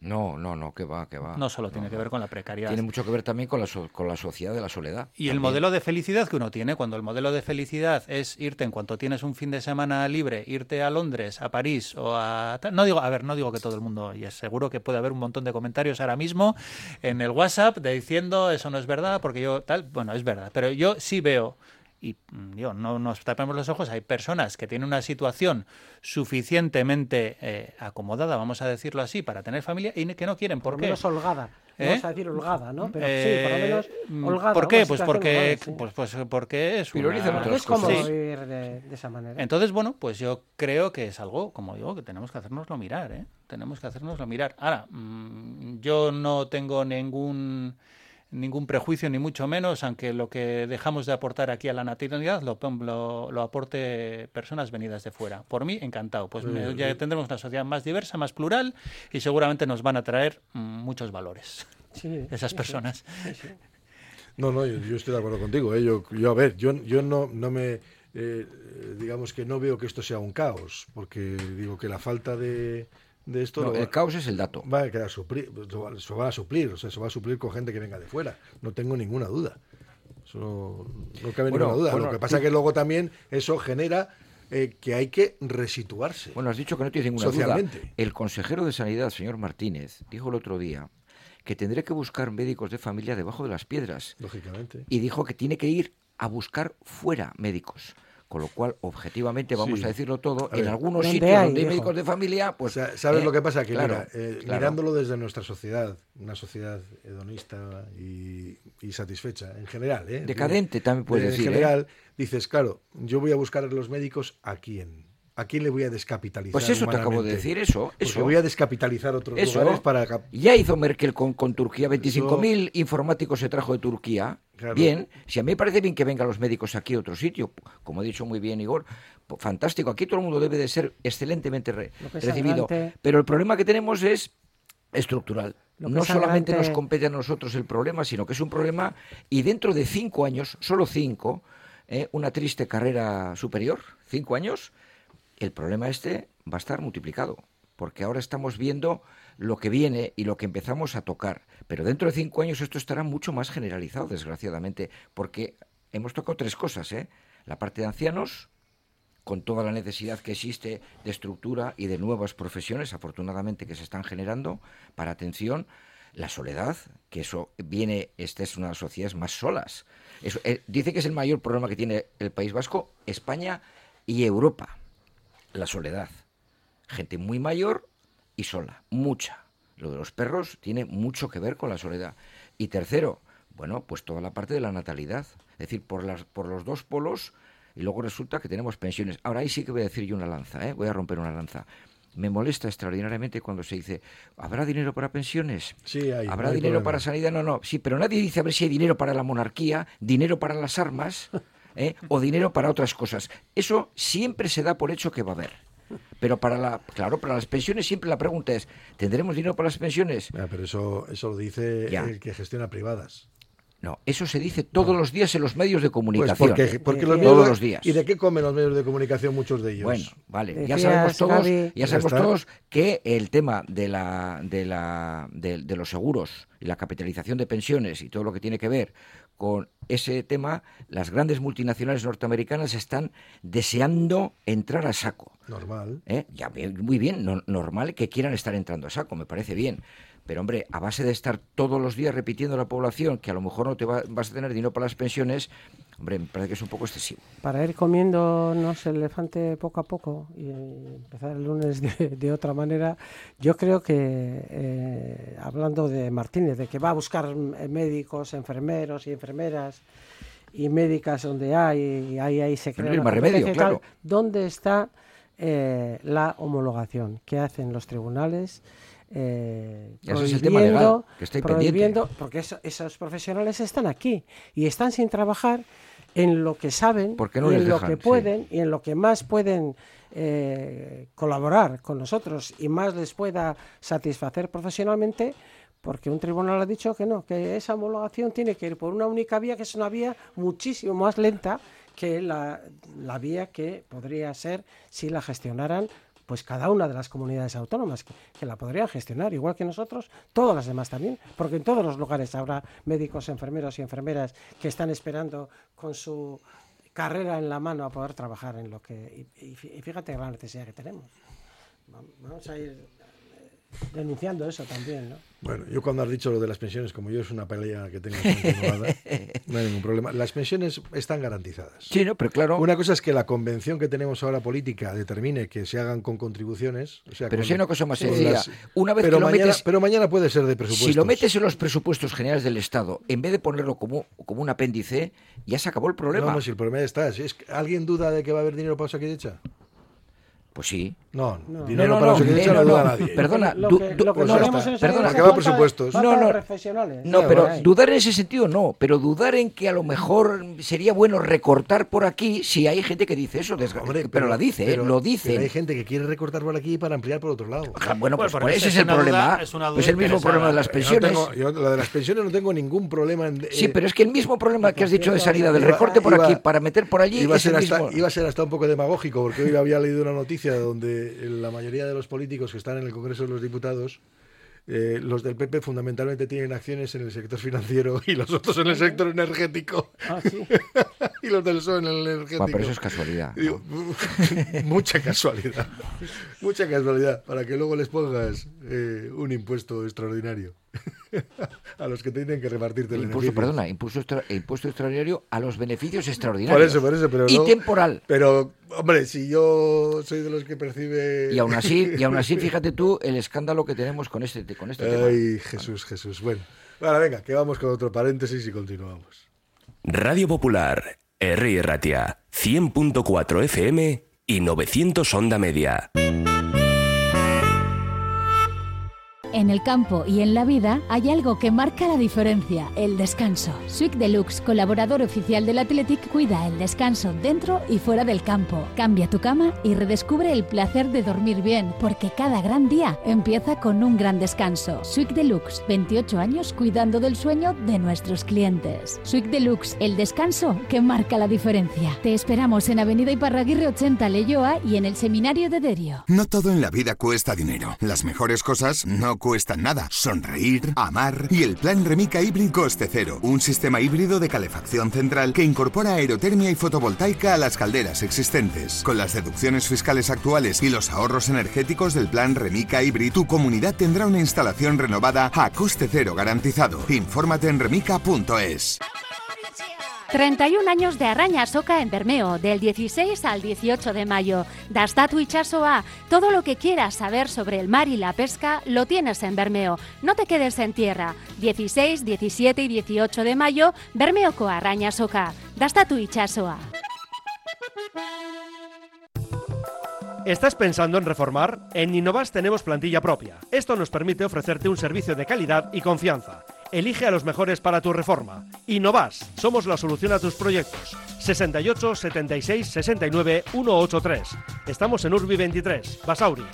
No, no, no, que va, que va. No solo tiene no, que no. ver con la precariedad. Tiene mucho que ver también con la, so con la sociedad de la soledad. Y también. el modelo de felicidad que uno tiene, cuando el modelo de felicidad es irte en cuanto tienes un fin de semana libre, irte a Londres, a París o a... No digo, a ver, no digo que todo el mundo, y es seguro que puede haber un montón de comentarios ahora mismo en el WhatsApp de diciendo eso no es verdad, porque yo tal, bueno, es verdad, pero yo sí veo... Y yo, no nos tapemos los ojos, hay personas que tienen una situación suficientemente eh, acomodada, vamos a decirlo así, para tener familia y que no quieren. ¿Por, por qué? Por lo menos holgada. ¿Eh? Vamos a decir holgada, ¿no? Pero eh, sí, por lo menos holgada. ¿Por qué? Pues porque, holgada, sí. pues, pues porque es una... Es como sí. vivir de, de esa manera. Entonces, bueno, pues yo creo que es algo, como digo, que tenemos que hacernoslo mirar, ¿eh? Tenemos que hacernoslo mirar. Ahora, mmm, yo no tengo ningún... ningún prejuicio, ni mucho menos, aunque lo que dejamos de aportar aquí a la natalidad lo, lo, lo aporte personas venidas de fuera. Por mí, encantado. Pues sí, ya sí. tendremos una sociedad más diversa, más plural y seguramente nos van a traer mm, muchos valores sí, esas personas. Sí, sí. No, no, yo, yo estoy de acuerdo contigo. ¿eh? Yo, yo, a ver, yo, yo no, no me... Eh, digamos que no veo que esto sea un caos, porque digo que la falta de... de esto no, va, el caos es el dato. Va a quedar suplir, se va a suplir, o sea, se va a suplir con gente que venga de fuera, no tengo ninguna duda. Eso no, no cabe bueno, ninguna duda. Bueno, Lo que pasa es tú... que luego también eso genera eh, que hay que resituarse. Bueno, has dicho que no tienes ninguna socialmente. duda. El consejero de Sanidad, señor Martínez, dijo el otro día que tendré que buscar médicos de familia debajo de las piedras. Lógicamente. Y dijo que tiene que ir a buscar fuera médicos. Con lo cual, objetivamente, vamos sí. a decirlo todo, a en ver, algunos sitios hay, donde hay médicos de familia, pues... O sea, ¿sabes eh, lo que pasa? Que claro, mira, eh, claro. mirándolo desde nuestra sociedad, una sociedad hedonista y, y satisfecha, en general, ¿eh? Decadente también puedes en decir, En general, ¿eh? dices, claro, yo voy a buscar a los médicos a quién. ¿A quién le voy a descapitalizar? Pues eso te acabo de decir, eso. Porque eso. voy a descapitalizar otros eso. lugares para... Ya hizo Merkel con, con Turquía, veinticinco mil eso... informáticos se trajo de Turquía. Claro. Bien, si a mí me parece bien que vengan los médicos aquí a otro sitio, como ha dicho muy bien Igor, pues, fantástico, aquí todo el mundo debe de ser excelentemente re recibido. Adelante. Pero el problema que tenemos es estructural. No solamente adelante... nos compete a nosotros el problema, sino que es un problema y dentro de cinco años, solo cinco, eh, una triste carrera superior, cinco años... el problema este va a estar multiplicado, porque ahora estamos viendo lo que viene y lo que empezamos a tocar, pero dentro de cinco años esto estará mucho más generalizado, desgraciadamente, porque hemos tocado tres cosas, ¿eh? La parte de ancianos, con toda la necesidad que existe de estructura y de nuevas profesiones, afortunadamente, que se están generando para atención, la soledad, que eso viene, esta es una de las sociedades más solas. Eso, eh, dice que es el mayor problema que tiene el País Vasco, España y Europa. La soledad. Gente muy mayor y sola, mucha. Lo de los perros tiene mucho que ver con la soledad. Y tercero, bueno, pues toda la parte de la natalidad. Es decir, por, las, por los dos polos, y luego resulta que tenemos pensiones. Ahora ahí sí que voy a decir yo una lanza, ¿eh? Voy a romper una lanza. Me molesta extraordinariamente cuando se dice, ¿habrá dinero para pensiones? Sí, hay. ¿Habrá no hay dinero problema. para sanidad? No, no. Sí, pero nadie dice a ver si hay dinero para la monarquía, dinero para las armas... ¿Eh? o dinero para otras cosas. Eso siempre se da por hecho que va a haber. Pero para la, claro, para las pensiones siempre la pregunta es, ¿tendremos dinero para las pensiones? Ya, pero eso, eso lo dice ya. el que gestiona privadas. No, eso se dice todos no. los días en los medios de comunicación. Pues porque, porque los todos medios, los días. ¿Y de qué comen los medios de comunicación muchos de ellos? Bueno, vale, Decías, ya sabemos todos, Gaby, ya sabemos todos que el tema de la, de la, de, de los seguros y la capitalización de pensiones y todo lo que tiene que ver con ese tema, las grandes multinacionales norteamericanas están deseando entrar a saco. Normal. ¿Eh? Ya, muy bien, no, normal que quieran estar entrando a saco, me parece bien. Pero, hombre, a base de estar todos los días repitiendo a la población que a lo mejor no te va, vas a tener dinero para las pensiones, hombre, me parece que es un poco excesivo. Para ir comiéndonos el elefante poco a poco y empezar el lunes de, de otra manera, yo creo que, eh, hablando de Martínez, de que va a buscar médicos, enfermeros y enfermeras y médicas donde hay, y ahí, ahí se crea una remedio, claro. ¿Dónde está eh, la homologación? ¿Qué hacen los tribunales? Eh, Ese es el tema legal, que está prohibiendo, porque eso, esos profesionales están aquí y están sin trabajar en lo que saben, ¿Por qué no y les en lo dejan? que pueden Sí. y en lo que más pueden eh, colaborar con nosotros y más les pueda satisfacer profesionalmente, porque un tribunal ha dicho que no, que esa homologación tiene que ir por una única vía, que es una vía muchísimo más lenta que la, la vía que podría ser si la gestionaran pues cada una de las comunidades autónomas que, que la podrían gestionar, igual que nosotros, todas las demás también, porque en todos los lugares habrá médicos, enfermeros y enfermeras que están esperando con su carrera en la mano a poder trabajar en lo que... Y, y fíjate la necesidad que tenemos. Vamos a ir denunciando eso también, ¿no? Bueno, yo cuando has dicho lo de las pensiones, como yo es una pelea que tengo continuada, no hay ningún problema. Las pensiones están garantizadas. Sí, no, pero claro. Una cosa es que la convención que tenemos ahora política determine que se hagan con contribuciones. O sea, pero con, si hay una cosa más sencilla. Las, una vez pero, que lo mañana, metes, pero mañana puede ser de presupuestos. Si lo metes en los presupuestos generales del Estado, en vez de ponerlo como, como un apéndice, ya se acabó el problema. No, no, si el problema ya está. Si es, ¿alguien duda de que va a haber dinero para Osakidetza? Pues sí. No, no. dinero no, para no, Osakidetza no, no, no duda no, nadie. Perdona, lo du, que, du, lo que pues no ya tenemos está. en Perdona, falta, que va presupuestos. falta no, no, profesionales. no, no pero hay. dudar en ese sentido no, pero dudar en que a lo mejor sería bueno recortar por aquí si hay gente que dice eso, desgra- Hombre, pero, pero la dice, pero, eh, lo dice. Pero hay gente que quiere recortar por aquí para ampliar por otro lado. Ah, bueno, pues, Bueno, pues ese es, es el una problema. duda- es una duda Pues el mismo interesada. problema de las Yo no pensiones. tengo- yo, lo de las pensiones no tengo ningún problema en... Sí, eh, pero es que el mismo problema que has dicho de salida del iba- recorte por iba- aquí para meter por allí Iba a, es el ser hasta, mismo. iba a ser hasta un poco demagógico, porque hoy había leído una noticia donde la mayoría de los políticos que están en el Congreso de los Diputados, eh, los del P P fundamentalmente tienen acciones en el sector financiero y los otros en el sector energético. Ah, sí. Y los del P S O E en el energético. Bueno, pero eso es casualidad. Digo, mucha casualidad. Mucha casualidad. Para que luego les pongas eh, un impuesto extraordinario a los que tienen que repartirte el Impulso, beneficio. perdona, impuesto, extra, impuesto extraordinario a los beneficios extraordinarios. Por eso, por eso, pero y no, temporal. Pero, hombre, si yo soy de los que percibe... Y aún así, y aún así, fíjate tú el escándalo que tenemos con este, con este tema. Ay, Jesús, Jesús. Bueno, ahora venga, que vamos con otro paréntesis y continuamos. Radio Popular, Herri Ratia, cien punto cuatro F M y novecientos onda media. En el campo y en la vida hay algo que marca la diferencia, el descanso. Swick Deluxe, colaborador oficial del Athletic, cuida el descanso dentro y fuera del campo. Cambia tu cama y redescubre el placer de dormir bien, porque cada gran día empieza con un gran descanso. Swick Deluxe, veintiocho años cuidando del sueño de nuestros clientes. Swick Deluxe, el descanso que marca la diferencia. Te esperamos en Avenida Iparraguirre ochenta, Leioa, y en el Seminario de Derio. No todo en la vida cuesta dinero. Las mejores cosas no cuestan nada. Sonreír, amar y el plan Remica Hybrid Coste Cero. Un sistema híbrido de calefacción central que incorpora aerotermia y fotovoltaica a las calderas existentes. Con las deducciones fiscales actuales y los ahorros energéticos del plan Remica Hybrid, tu comunidad tendrá una instalación renovada a coste cero garantizado. Infórmate en remica punto es. treinta y un años de Arraña Soca en Bermeo, del dieciséis al dieciocho de mayo. Dastatu Itxasoa, todo lo que quieras saber sobre el mar y la pesca lo tienes en Bermeo. No te quedes en tierra. dieciséis, diecisiete y dieciocho de mayo, Bermeoko Arraña Soca. Dastatu Itxasoa. ¿Estás pensando en reformar? En Innovas tenemos plantilla propia. Esto nos permite ofrecerte un servicio de calidad y confianza. Elige a los mejores para tu reforma. Innovas, somos la solución a tus proyectos. sesenta y ocho, setenta y seis, sesenta y nueve, ciento ochenta y tres. Estamos en Urbi veintitrés, Basauri.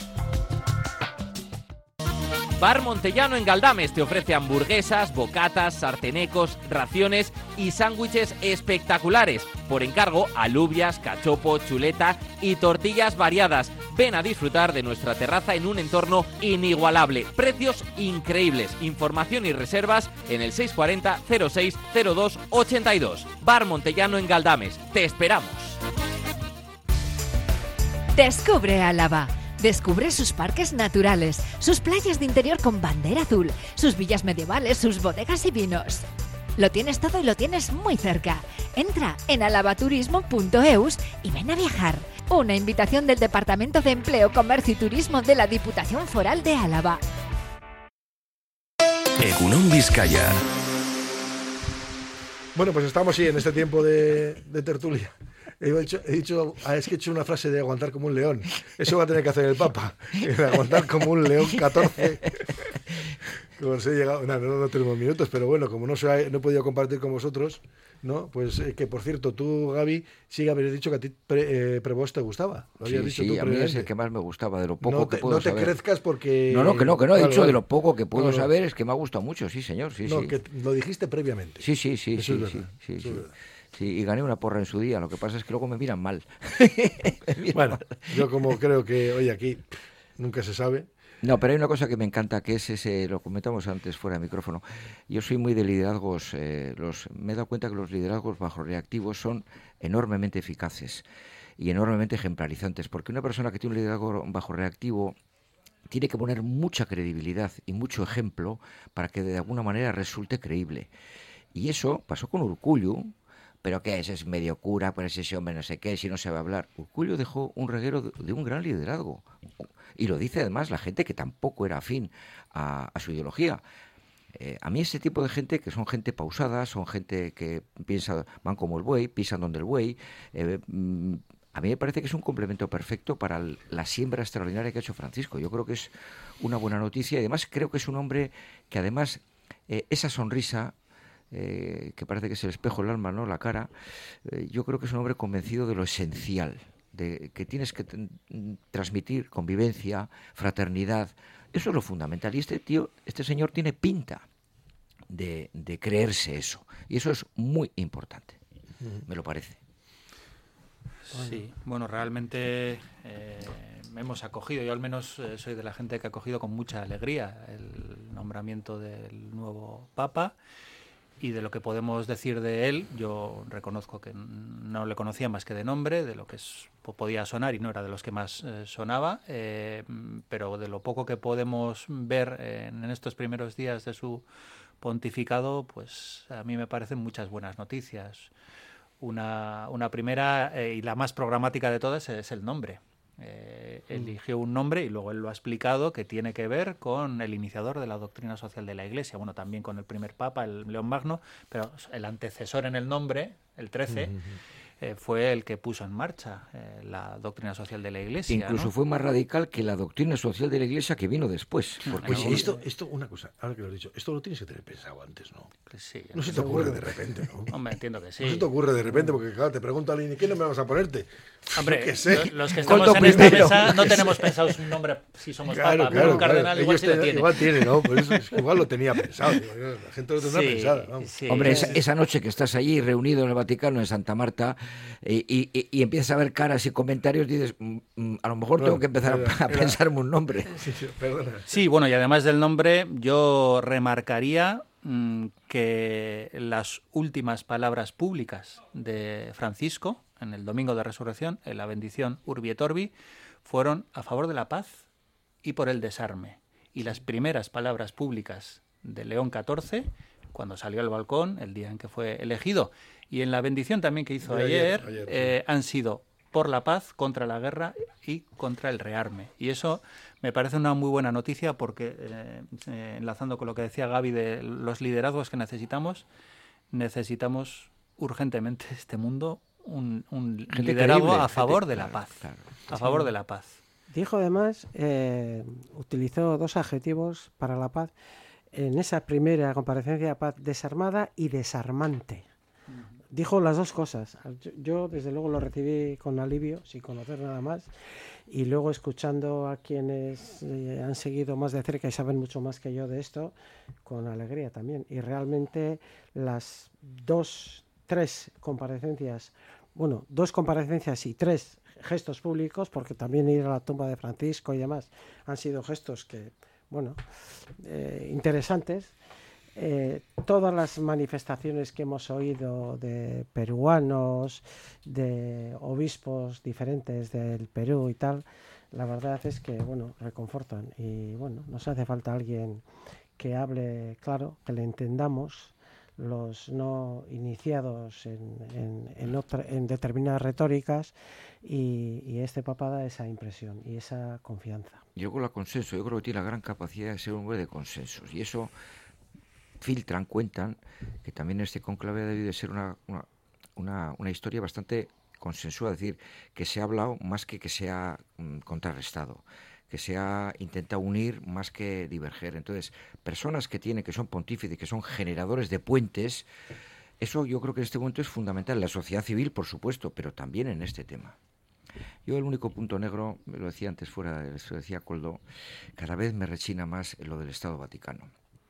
Bar Montellano en Galdames te ofrece hamburguesas, bocatas, sartenecos, raciones y sándwiches espectaculares. Por encargo, alubias, cachopo, chuleta y tortillas variadas. Ven a disfrutar de nuestra terraza en un entorno inigualable. Precios increíbles. Información y reservas en el seis cuatro cero, cero seis, cero dos, ochenta y dos. Bar Montellano en Galdames. Te esperamos. Descubre Álava. Descubre sus parques naturales, sus playas de interior con bandera azul, sus villas medievales, sus bodegas y vinos. Lo tienes todo y lo tienes muy cerca. Entra en alabaturismo punto eus y ven a viajar. Una invitación del Departamento de Empleo, Comercio y Turismo de la Diputación Foral de Álava. Egunon Vizcaya. Bueno, pues estamos sí en este tiempo de, de tertulia. He dicho, he dicho, ah, es que he hecho una frase de aguantar como un león. Eso va a tener que hacer el Papa. Aguantar como un león catorce. Como se he llegado, no, no, no tenemos minutos, pero bueno, como no, se, no he podido compartir con vosotros, ¿no? Pues eh, que por cierto, tú, Gaby, sí que habías dicho que a ti pre, eh, Prevost te gustaba. Lo habías sí, dicho sí, tú a mí es el que más me gustaba, de lo poco no te, que puedo no te saber. crezcas porque... No, no, que no, que no, he Vale, dicho vale. de lo poco que puedo No, no. saber, es que me ha gustado mucho, sí, señor, sí, no, sí. que lo dijiste previamente. Sí, sí, sí, Eso sí, es sí, verdad, sí, eso sí. es verdad. Sí, y gané una porra en su día, lo que pasa es que luego me miran mal. me miran bueno, mal. yo como creo que hoy aquí nunca se sabe. No, pero hay una cosa que me encanta, que es ese, lo comentamos antes fuera de micrófono. Yo soy muy de liderazgos, eh, los, me he dado cuenta que los liderazgos bajo reactivos son enormemente eficaces y enormemente ejemplarizantes, porque una persona que tiene un liderazgo bajo reactivo tiene que poner mucha credibilidad y mucho ejemplo para que de alguna manera resulte creíble. Y eso pasó con Urkullu. ¿Pero qué es? Es medio cura, pues ese hombre no sé qué, si no sabe hablar. Urkullu dejó un reguero de, de un gran liderazgo. Y lo dice además la gente que tampoco era afín a, a su ideología. Eh, a mí este tipo de gente, que son gente pausada, son gente que piensa, van como el buey, pisan donde el buey, eh, mm, a mí me parece que es un complemento perfecto para el, la siembra extraordinaria que ha hecho Francisco. Yo creo que es una buena noticia y además creo que es un hombre que además eh, esa sonrisa... Eh, que parece que es el espejo del alma, ¿no? La cara, eh, yo creo que es un hombre convencido de lo esencial, de que tienes que t- transmitir convivencia, fraternidad, eso es lo fundamental, y este tío, este señor tiene pinta de, de creerse eso, y eso es muy importante, me lo parece. Sí, bueno, realmente eh, hemos acogido, yo al menos eh, soy de la gente que ha acogido con mucha alegría el nombramiento del nuevo Papa. Y de lo que podemos decir de él, yo reconozco que no le conocía más que de nombre, de lo que es, podía sonar y no era de los que más eh, sonaba, eh, pero de lo poco que podemos ver eh, en estos primeros días de su pontificado, pues a mí me parecen muchas buenas noticias. Una, una primera eh, y la más programática de todas es el nombre. Eh, eligió un nombre y luego él lo ha explicado que tiene que ver con el iniciador de la doctrina social de la Iglesia, bueno, también con el primer papa, el León Magno, pero el antecesor en el nombre, el trece, uh-huh. eh, fue el que puso en marcha eh, la doctrina social de la Iglesia. Incluso ¿no? fue más radical que la doctrina social de la Iglesia que vino después. Porque pues no, esto, esto, una cosa, ahora que lo has dicho, esto lo tienes que tener pensado antes, ¿no? Sí, no se te ocurre de repente, ¿no? Hombre, entiendo que sí. No se te ocurre de repente, porque claro, te pregunta alguien, ¿qué nombre vas a ponerte? Hombre, ¿Qué sé? Lo, los que estamos en esta primero. mesa no tenemos pensado un nombre si somos claro, papa, claro, pero un cardenal claro. igual sí lo tiene. Igual tiene, ¿no? Por eso es que igual lo tenía pensado. La gente lo tendrá sí, pensado. Vamos. Sí, Hombre, esa, esa noche que estás allí reunido en el Vaticano, en Santa Marta, y, y, y empiezas a ver caras y comentarios, dices, mm, a lo mejor tengo que empezar era, a, a era, pensarme un nombre. Sí, sí, perdona. Sí, bueno, y además del nombre, yo remarcaría mmm, que las últimas palabras públicas de Francisco en el Domingo de Resurrección, en la bendición Urbi et Orbi, fueron a favor de la paz y por el desarme. Y las primeras palabras públicas de León catorce, cuando salió al balcón, el día en que fue elegido, y en la bendición también que hizo ayer, ayer, ayer eh, sí. han sido por la paz, contra la guerra y contra el rearme. Y eso me parece una muy buena noticia porque, eh, eh, enlazando con lo que decía Gaby de los liderazgos que necesitamos, necesitamos urgentemente este mundo un, un liderazgo creíble, a favor gente, de la paz. Claro, claro. A favor de la paz. Dijo además, eh, utilizó dos adjetivos para la paz en esa primera comparecencia, paz desarmada y desarmante. Uh-huh. Dijo las dos cosas. Yo, yo desde luego lo recibí con alivio, sin conocer nada más, y luego escuchando a quienes eh, han seguido más de cerca y saben mucho más que yo de esto, con alegría también. Y realmente las dos, tres comparecencias, bueno, dos comparecencias y tres gestos públicos, porque también ir a la tumba de Francisco y demás han sido gestos que, bueno, eh, interesantes. Eh, todas las manifestaciones que hemos oído de peruanos, de obispos diferentes del Perú y tal, la verdad es que, bueno, reconfortan. Y, bueno, nos hace falta alguien que hable claro, que le entendamos, los no iniciados en, en, en, otra, en determinadas retóricas, y, y este Papa da esa impresión y esa confianza. Yo con la consenso, yo creo que tiene la gran capacidad de ser un hombre de consensos, y eso filtran, cuentan que también este conclave ha debido de ser una, una, una, una historia bastante consensuada, es decir, que se ha hablado más que que se ha um, contrarrestado, que se ha intentado unir más que diverger. Entonces, personas que tienen, que son pontífices, que son generadores de puentes, eso yo creo que en este momento es fundamental, en la sociedad civil, por supuesto, pero también en este tema. Yo el único punto negro, me lo decía antes fuera, lo decía Coldo, cada vez me rechina más lo del Estado Vaticano.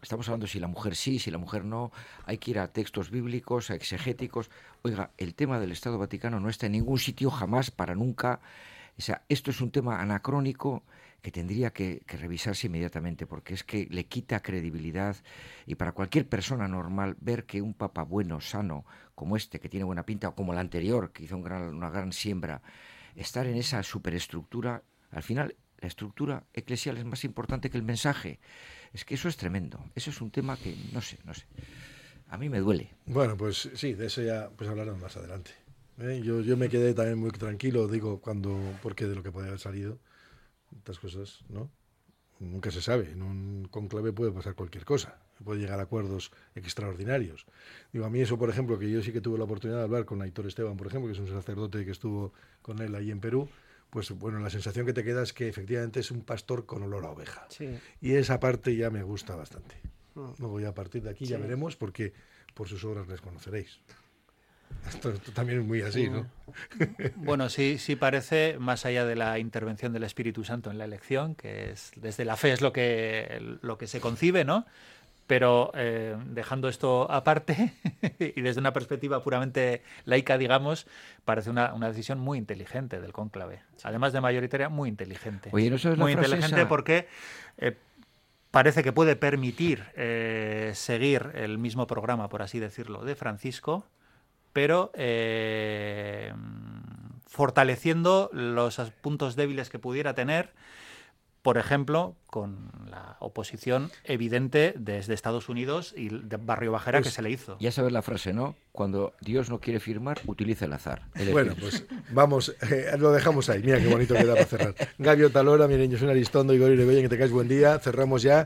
estamos hablando si la mujer sí, si la mujer no, hay que ir a textos bíblicos, a exegéticos. Oiga, el tema del Estado Vaticano no está en ningún sitio jamás, para nunca. O sea, esto es un tema anacrónico que tendría que, que revisarse inmediatamente, porque es que le quita credibilidad, y para cualquier persona normal ver que un papa bueno, sano, como este, que tiene buena pinta, o como el anterior, que hizo un gran, una gran siembra, estar en esa superestructura, al final la estructura eclesial es más importante que el mensaje. Es que eso es tremendo, eso es un tema que no sé, no sé, a mí me duele. Bueno, pues sí, de eso ya pues hablaremos más adelante. ¿Eh? Yo, yo me quedé también muy tranquilo, digo, cuando, porque de lo que podía haber salido, estas cosas, ¿no? Nunca se sabe, en un conclave puede pasar cualquier cosa, puede llegar a acuerdos extraordinarios. Digo, a mí eso, por ejemplo, que yo sí que tuve la oportunidad de hablar con Aitor Esteban, por ejemplo, que es un sacerdote que estuvo con él ahí en Perú, pues bueno, la sensación que te queda es que efectivamente es un pastor con olor a oveja. Sí. Y esa parte ya me gusta bastante. Luego ya a partir de aquí Sí. ya veremos, porque por sus obras les conoceréis. Esto, esto también es muy así, ¿no? Bueno, sí, sí parece, más allá de la intervención del Espíritu Santo en la elección, que es desde la fe es lo que, lo que se concibe, ¿no? Pero eh, dejando esto aparte y desde una perspectiva puramente laica, digamos, parece una, una decisión muy inteligente del cónclave. Además de mayoritaria, muy inteligente. Oye, ¿no sabes la muy frase inteligente esa? porque eh, parece que puede permitir eh, seguir el mismo programa, por así decirlo, de Francisco, pero eh, fortaleciendo los puntos débiles que pudiera tener, por ejemplo, con la oposición evidente desde Estados Unidos y de Barrio Bajera Pues, que se le hizo. Ya sabes la frase, ¿no? Cuando Dios no quiere firmar, utiliza el azar. El Bueno, espíritu. pues vamos, eh, lo dejamos ahí. Mira qué bonito queda para cerrar. Gabio Talora, Miren Josun Aristondo, Igor Irigoyen, que tengáis buen día. Cerramos ya.